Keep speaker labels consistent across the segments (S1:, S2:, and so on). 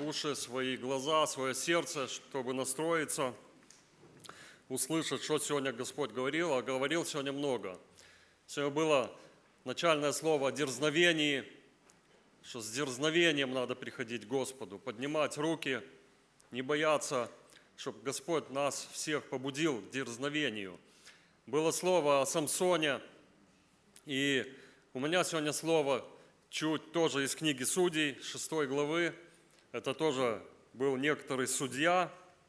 S1: уши, свои глаза, свое сердце, чтобы настроиться, услышать, что сегодня Господь говорил, а говорил сегодня много. Сегодня было начальное слово о дерзновении, что с дерзновением надо приходить к Господу, поднимать руки, не бояться, чтобы Господь нас всех побудил к дерзновению. Было слово о Самсоне, и у меня сегодня слово чуть тоже из книги Судей, 6 главы. Это тоже был некоторый судья,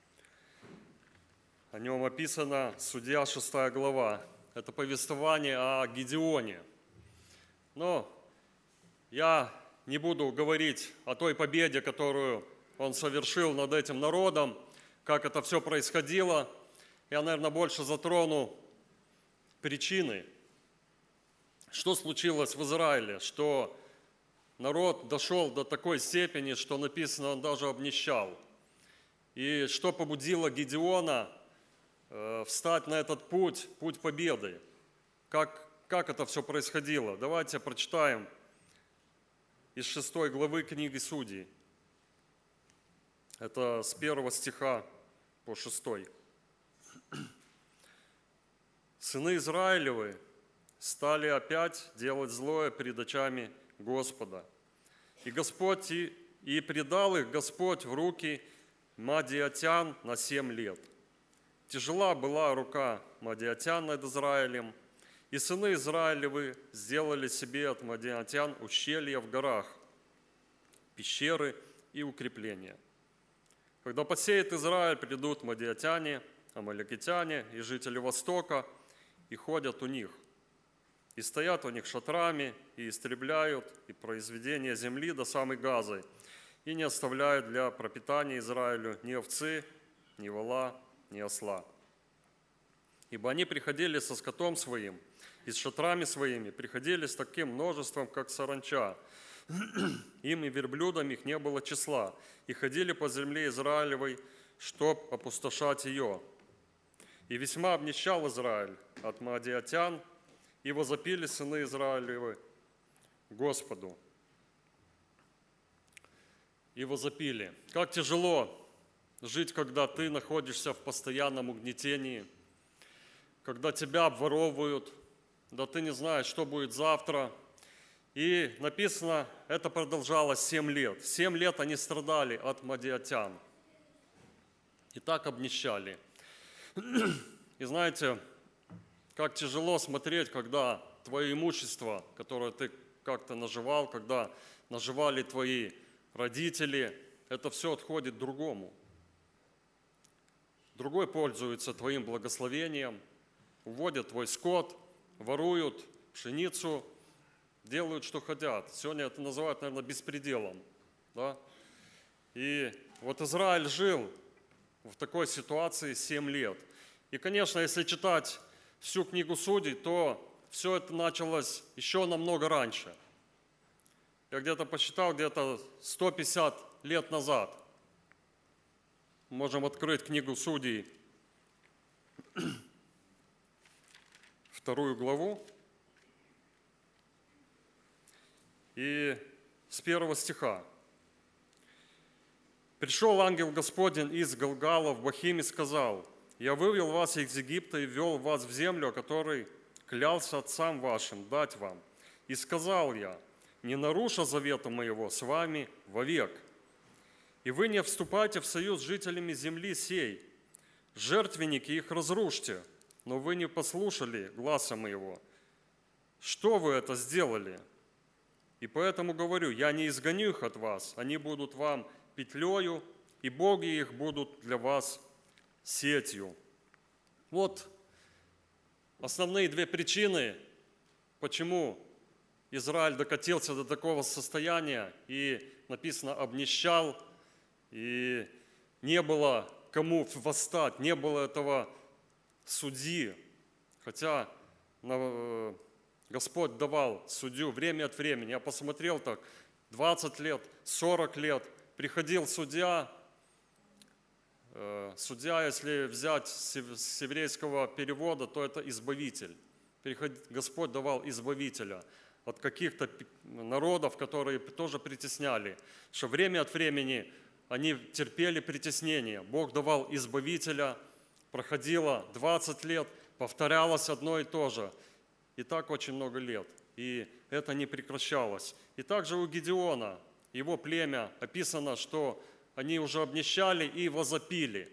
S1: о нем описано Судья, 6 глава. Это повествование о Гидеоне. Но я не буду говорить о той победе, которую он совершил над этим народом, как это все происходило. Я, наверное, больше затрону причины, что случилось в Израиле, что народ дошел до такой степени, что написано, он даже обнищал. И что побудило Гидеона встать на этот путь победы. Как это все происходило? Давайте прочитаем из 6 главы книги Судей. Это с 1 стиха по 6. «Сыны Израилевы стали опять делать злое пред очами Господа. И Господь и предал их Господь в руки мадиатян на 7 лет. Тяжела была рука мадиатян над Израилем, и сыны Израилевы сделали себе от мадиатян ущелья в горах, пещеры и укрепления. Когда посеет Израиль, придут мадиатяне, амалекитяне и жители Востока, и ходят у них, и стоят у них шатрами, и истребляют и произведения земли до самой Газы, и не оставляют для пропитания Израилю ни овцы, ни вола, ни осла. Ибо они приходили со скотом своим, и с шатрами своими, приходили с таким множеством, как саранча. Им и верблюдам их не было числа, и ходили по земле Израилевой, чтоб опустошать ее. И весьма обнищал Израиль от мадиатян, и возопили сыны Израилевы Господу. И возопили. Как тяжело жить, когда ты находишься в постоянном угнетении, когда тебя обворовывают, да ты не знаешь, что будет завтра. И написано, это продолжалось 7 лет. 7 лет они страдали от мадиатян. И так обнищали. И знаете, как тяжело смотреть, когда твое имущество, которое ты как-то наживал, когда наживали твои родители, это все отходит другому. Другой пользуется твоим благословением, уводят твой скот, воруют пшеницу, делают, что хотят. Сегодня это называют, наверное, беспределом. Да? И вот Израиль жил в такой ситуации 7 лет. И, конечно, если читать всю книгу Судей, то все это началось еще намного раньше. Я где-то посчитал, где-то 150 лет назад. Можем открыть книгу Судей, 2 главу, и с 1 стиха. «Пришел ангел Господень из Галгала в Бахим и сказал: Я вывел вас из Египта и ввел вас в землю, о которой клялся отцам вашим дать вам. И сказал я: не наруша завета моего с вами вовек. И вы не вступайте в союз с жителями земли сей. Жертвенники их разрушьте, но вы не послушали гласа моего. Что вы это сделали? И поэтому говорю, я не изгоню их от вас, они будут вам петлею, и боги их будут для вас сетью». Вот основные 2 причины, почему Израиль докатился до такого состояния и, написано, обнищал, и не было кому восстать, не было этого судьи. Хотя Господь давал судью время от времени. Я посмотрел так, 20 лет, 40 лет приходил судья. Судья, если взять с еврейского перевода, то это избавитель. Господь давал избавителя от каких-то народов, которые тоже притесняли, что время от времени они терпели притеснение. Бог давал избавителя, проходило 20 лет, повторялось одно и то же. И так очень много лет. И это не прекращалось. И также у Гедеона, его племя, описано, что они уже обнищали и возопили.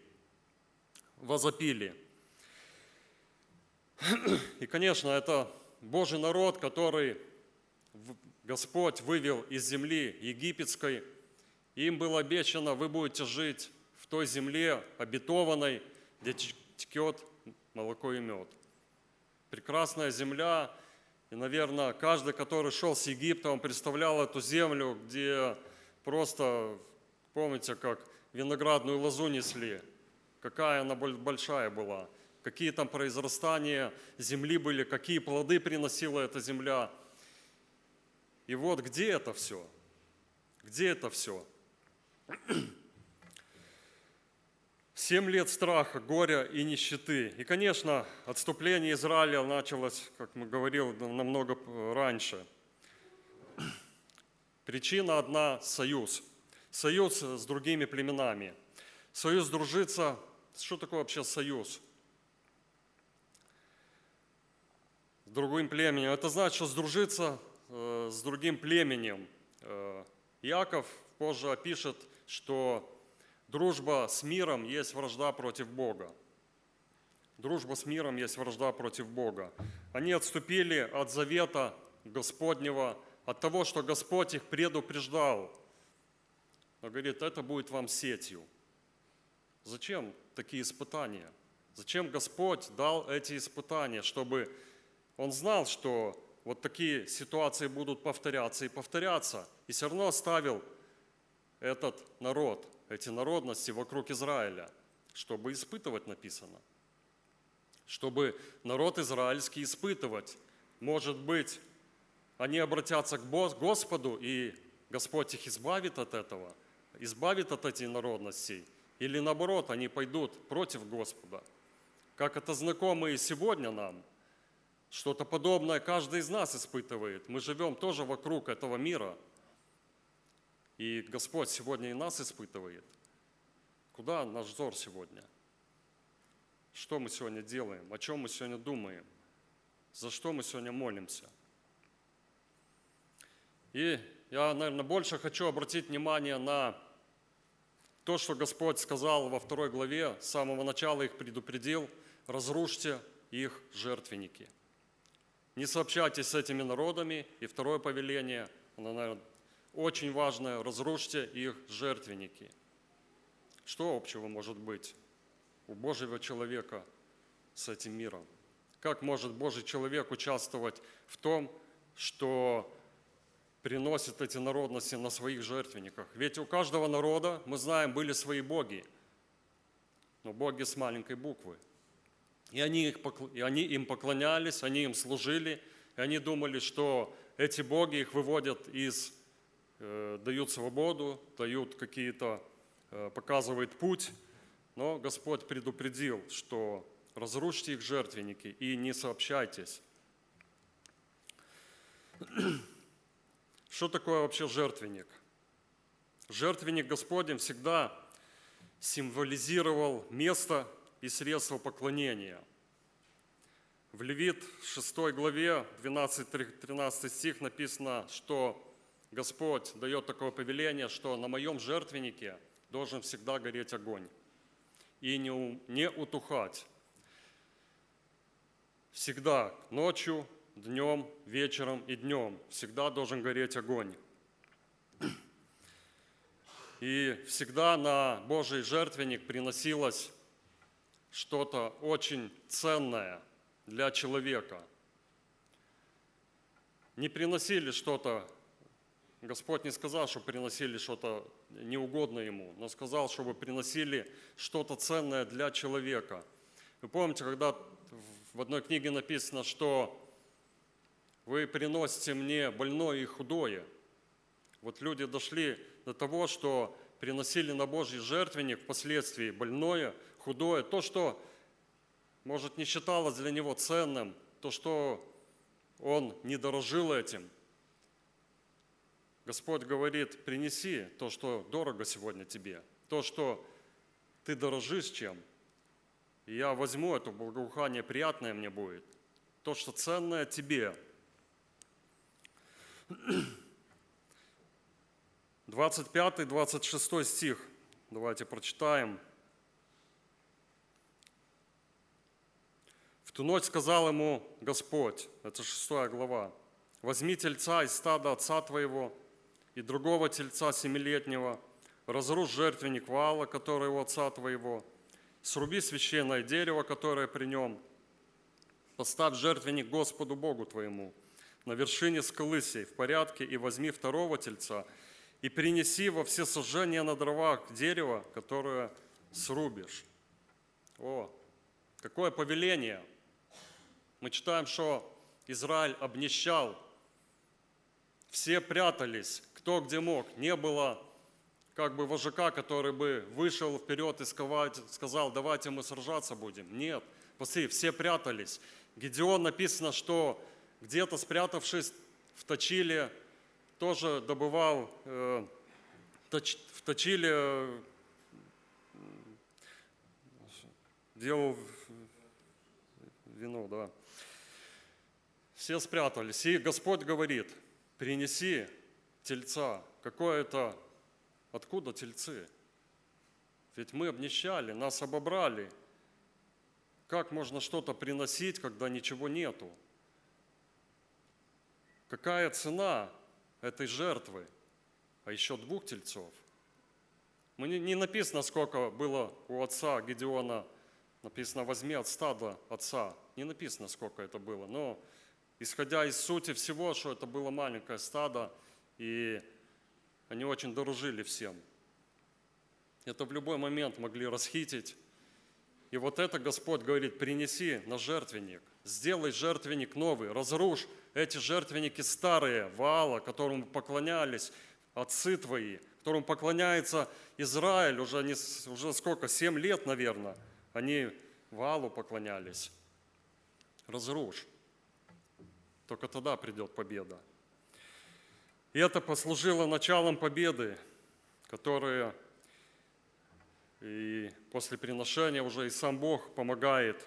S1: И, конечно, это Божий народ, который Господь вывел из земли египетской. Им было обещано: вы будете жить в той земле обетованной, где текет молоко и мед. Прекрасная земля. И, наверное, каждый, который шел с Египта, он представлял эту землю, где просто, помните, как виноградную лозу несли, какая она большая была, какие там произрастания земли были, какие плоды приносила эта земля. И вот где это все? Где это все? 7 лет страха, горя и нищеты. И, конечно, отступление Израиля началось, как мы говорили, намного раньше. Причина одна – союз. Союз с другими племенами. Союз дружиться. Что такое вообще союз? С другим племенем. Это значит, что сдружиться с другим племенем. Иаков позже опишет, что дружба с миром есть вражда против Бога. Дружба с миром есть вражда против Бога. Они отступили от завета Господнего, от того, что Господь их предупреждал. Он говорит: это будет вам сетью. Зачем такие испытания? Зачем Господь дал эти испытания? Чтобы Он знал, что вот такие ситуации будут повторяться и повторяться. И все равно оставил этот народ, эти народности вокруг Израиля, чтобы испытывать, написано. Чтобы народ израильский испытывать. Может быть, они обратятся к Господу, и Господь их избавит от этого, избавит от этих народностей. Или наоборот, они пойдут против Господа. Как это знакомо и сегодня нам. Что-то подобное каждый из нас испытывает. Мы живем тоже вокруг этого мира. И Господь сегодня и нас испытывает. Куда наш взор сегодня? Что мы сегодня делаем? О чем мы сегодня думаем? За что мы сегодня молимся? И я, наверное, больше хочу обратить внимание на то, что Господь сказал во 2 главе, с самого начала их предупредил: разрушьте их жертвенники. Не сообщайтесь с этими народами. И второе повеление, оно, наверное, очень важное: разрушьте их жертвенники. Что общего может быть у Божьего человека с этим миром? Как может Божий человек участвовать в том, что приносит эти народности на своих жертвенниках? Ведь у каждого народа, мы знаем, были свои боги, но боги с маленькой буквы. И они им поклонялись, они им служили, и они думали, что эти боги их выводят дают свободу, дают какие-то, показывают путь. Но Господь предупредил, что разрушьте их жертвенники и не сообщайтесь. Что такое вообще жертвенник? Жертвенник Господень всегда символизировал место и средства поклонения. В Левит 6 главе 12-13 стих написано, что Господь дает такое повеление, что на моем жертвеннике должен всегда гореть огонь и не утухать. Всегда ночью, днем, вечером и днем всегда должен гореть огонь. И всегда на Божий жертвенник приносилось что-то очень ценное для человека. Не приносили что-то, Господь не сказал, что приносили что-то неугодное Ему, но сказал, чтобы приносили что-то ценное для человека. Вы помните, когда в одной книге написано, что вы приносите мне больное и худое. Вот люди дошли до того, что приносили на Божий жертвенник впоследствии больное, худое, то, что, может, не считалось для него ценным, то, что он не дорожил этим. Господь говорит, принеси то, что дорого сегодня тебе, то, что ты дорожишь чем, и я возьму это благоухание, приятное мне будет, то, что ценное тебе. 25-26 стих, давайте прочитаем. «В ту ночь сказал ему Господь», это 6 глава, «возьми тельца из стада отца твоего и другого тельца семилетнего, разрушь жертвенник Ваала, который у отца твоего, сруби священное дерево, которое при нем, поставь жертвенник Господу Богу твоему на вершине скалы сей в порядке, и возьми второго тельца, и принеси во всесожжение на дровах дерево, которое срубишь». О, какое повеление! Мы читаем, что Израиль обнищал, все прятались, кто где мог. Не было вожака, который бы вышел вперед и сказал, давайте мы сражаться будем. Нет, посмотри, все прятались. Гедеон написано, что где-то спрятавшись в Точиле, тоже добывал, в Точиле делал вино, да. Все спрятались. И Господь говорит, принеси тельца. Какое это? Откуда тельцы? Ведь мы обнищали, нас обобрали. Как можно что-то приносить, когда ничего нету? Какая цена этой жертвы? А еще 2 тельцов. Не написано, сколько было у отца Гедеона. Написано, возьми от стада отца. Не написано, сколько это было. Но исходя из сути всего, что это было маленькое стадо, и они очень дорожили всем. Это в любой момент могли расхитить. И вот это Господь говорит, принеси на жертвенник, сделай жертвенник новый, разрушь эти жертвенники старые, Ваала, которому поклонялись отцы твои, которому поклоняется Израиль уже сколько, 7 лет, наверное, они Ваалу поклонялись. Разрушь. Только тогда придет победа. И это послужило началом победы, которая и после приношения уже и сам Бог помогает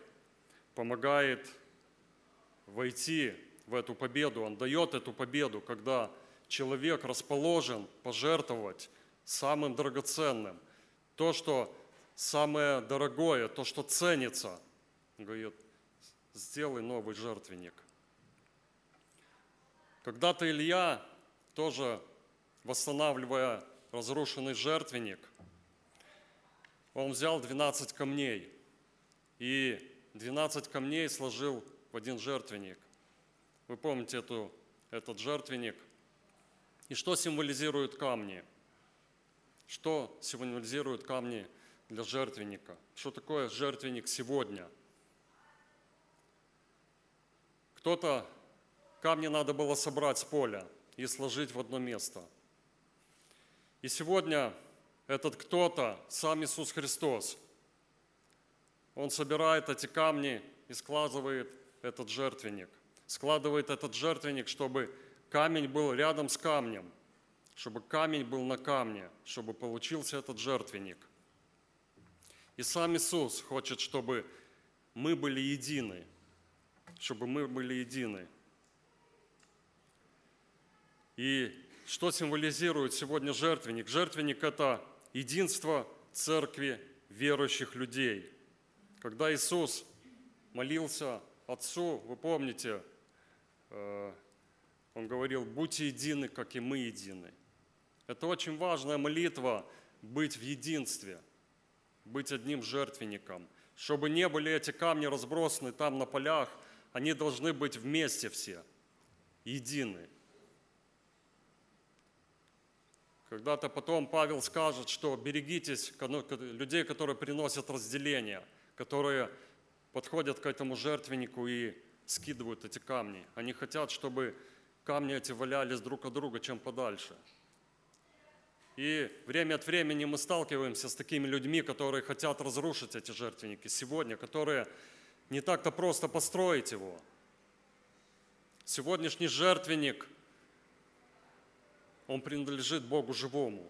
S1: войти в эту победу. Он дает эту победу, когда человек расположен пожертвовать самым драгоценным. То, что самое дорогое, то, что ценится. Говорит, сделай новый жертвенник. Когда-то Илья, тоже восстанавливая разрушенный жертвенник, он взял 12 камней и 12 камней сложил в один жертвенник. Вы помните этот жертвенник? И что символизируют камни? Что символизируют камни для жертвенника? Что такое жертвенник сегодня? Кто-то камни надо было собрать с поля и сложить в одно место. И сегодня этот кто-то, сам Иисус Христос, Он собирает эти камни и складывает этот жертвенник. Складывает этот жертвенник, чтобы камень был рядом с камнем, чтобы камень был на камне, чтобы получился этот жертвенник. И сам Иисус хочет, чтобы мы были едины, чтобы мы были едины. И что символизирует сегодня жертвенник? Жертвенник – это единство церкви верующих людей. Когда Иисус молился Отцу, вы помните, Он говорил, будьте едины, как и мы едины. Это очень важная молитва – быть в единстве, быть одним жертвенником. Чтобы не были эти камни разбросаны там на полях, они должны быть вместе все, едины. Когда-то потом Павел скажет, что берегитесь людей, которые приносят разделение, которые подходят к этому жертвеннику и скидывают эти камни. Они хотят, чтобы камни эти валялись друг от друга чем подальше. И время от времени мы сталкиваемся с такими людьми, которые хотят разрушить эти жертвенники сегодня, которые не так-то просто построить его. Сегодняшний жертвенник он принадлежит Богу живому.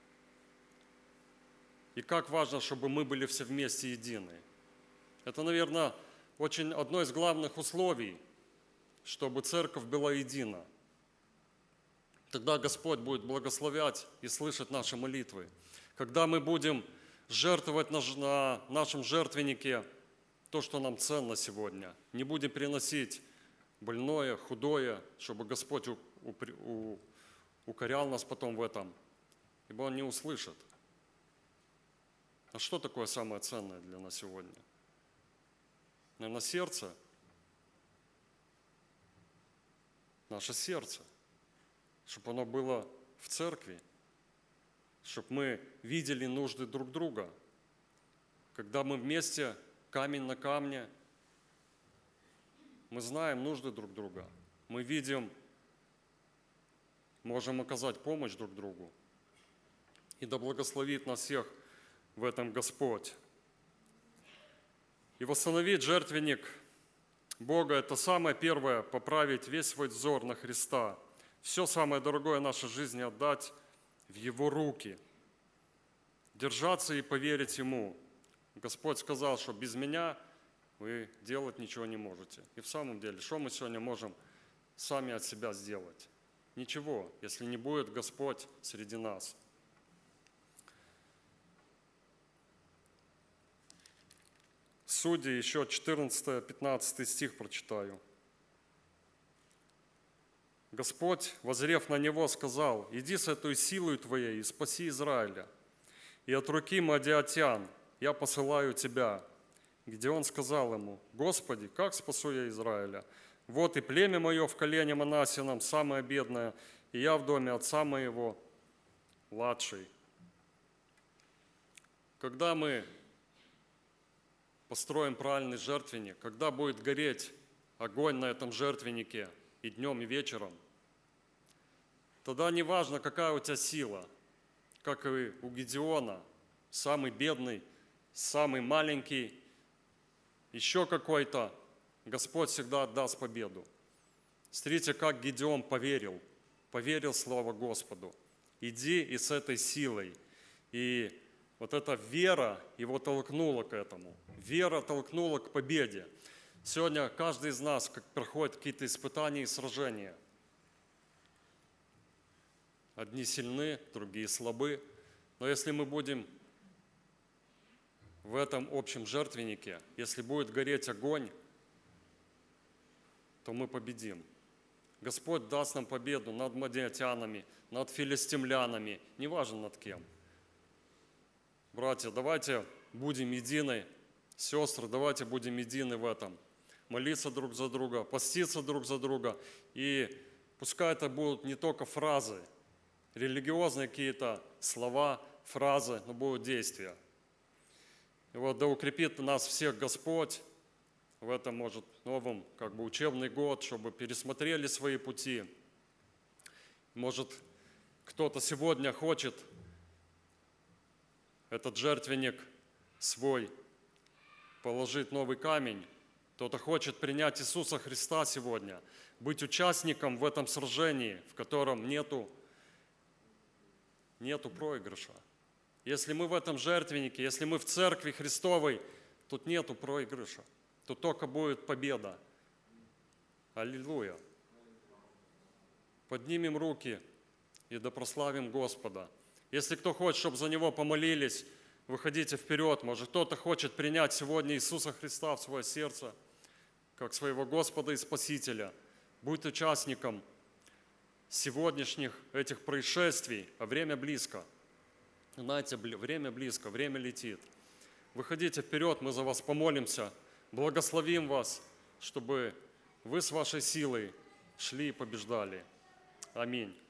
S1: И как важно, чтобы мы были все вместе едины. Это, наверное, очень одно из главных условий, чтобы церковь была едина. Тогда Господь будет благословлять и слышать наши молитвы. Когда мы будем жертвовать на нашем жертвеннике то, что нам ценно сегодня, не будем приносить больное, худое, чтобы Господь укорял нас потом в этом, ибо Он не услышит. А что такое самое ценное для нас сегодня? Наверное, сердце. Наше сердце. Чтобы оно было в церкви. Чтобы мы видели нужды друг друга. Когда мы вместе, камень на камне, мы знаем нужды друг друга. Мы видим, можем оказать помощь друг другу. И да благословит нас всех в этом Господь. И восстановить жертвенник Бога – это самое первое, поправить весь свой взор на Христа. Все самое дорогое нашей жизни отдать в Его руки. Держаться и поверить Ему. Господь сказал, что без Меня вы делать ничего не можете. И в самом деле, что мы сегодня можем сами от себя сделать? Ничего, если не будет Господь среди нас. Судьи, еще 14-15 стих прочитаю. Господь, воззрев на него, сказал: «Иди с этой силой твоей и спаси Израиля, и от руки мадиатян я посылаю тебя». Где он сказал ему: «Господи, как спасу я Израиля? Вот и племя мое в колене Манасином, самое бедное, и я в доме отца моего, младший». Когда мы построим правильный жертвенник, когда будет гореть огонь на этом жертвеннике и днем, и вечером, тогда не важно, какая у тебя сила, как и у Гедеона, самый бедный, самый маленький, еще какой-то, Господь всегда отдаст победу. Смотрите, как Гедеон поверил слову Господу. Иди и с этой силой. И вот эта вера его толкнула к этому. Вера толкнула к победе. Сегодня каждый из нас проходит какие-то испытания и сражения. Одни сильны, другие слабы. Но если мы будем в этом общем жертвеннике, если будет гореть огонь, то мы победим. Господь даст нам победу над мадиатянами, над филистимлянами, неважно над кем. Братья, давайте будем едины, сестры, давайте будем едины в этом. Молиться друг за друга, поститься друг за друга. И пускай это будут не только фразы, религиозные какие-то слова, фразы, но будут действия. И вот да укрепит нас всех Господь в этом, может, новом учебный год, чтобы пересмотрели свои пути. Может, кто-то сегодня хочет этот жертвенник свой положить новый камень. Кто-то хочет принять Иисуса Христа сегодня, быть участником в этом сражении, в котором нету проигрыша. Если мы в этом жертвеннике, если мы в церкви Христовой, тут нету проигрыша. Тут только будет победа. Аллилуйя. Поднимем руки и да прославим Господа. Если кто хочет, чтобы за него помолились, выходите вперед. Может, кто-то хочет принять сегодня Иисуса Христа в свое сердце, как своего Господа и Спасителя. Будь участником сегодняшних этих происшествий, а время близко. Знаете, время близко, время летит. Выходите вперед, мы за вас помолимся, благословим вас, чтобы вы с вашей силой шли и побеждали. Аминь.